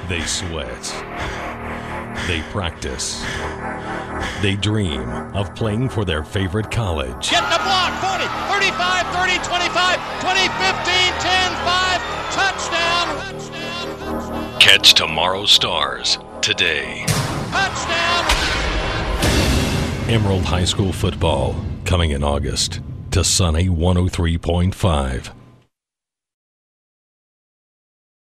They sweat. They practice. They dream of playing for their favorite college. Getting the block, 40, 35, 30, 25, 20, 15, 10, 5, touchdown. Catch tomorrow's stars today. Touchdown. Emerald High School football coming in August to Sunny 103.5.